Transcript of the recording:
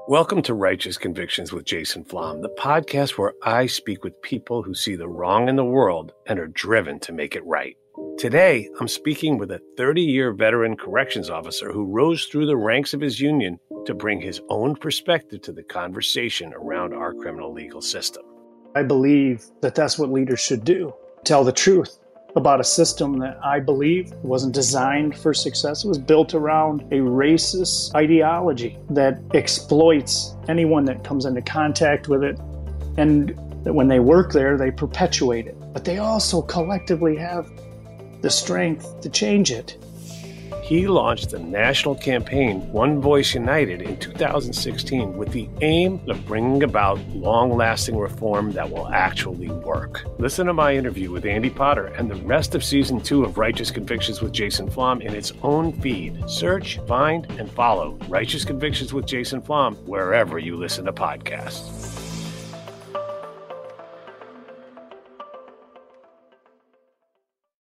Welcome to Righteous Convictions with Jason Flom, the podcast where I speak with people who see the wrong in the world and are driven to make it right. Today, I'm speaking with a 30-year veteran corrections officer who rose through the ranks of his union to bring his own perspective to the conversation around our criminal legal system. I believe that that's what leaders should do. Tell the truth about a system that I believe wasn't designed for success. It was built around a racist ideology that exploits anyone that comes into contact with it. And that when they work there, they perpetuate it. But they also collectively have the strength to change it. He launched the national campaign One Voice United in 2016 with the aim of bringing about long-lasting reform that will actually work. Listen to my interview with Andy Potter and the rest of Season 2 of Righteous Convictions with Jason Flom in its own feed. Search, find, and follow Righteous Convictions with Jason Flom wherever you listen to podcasts.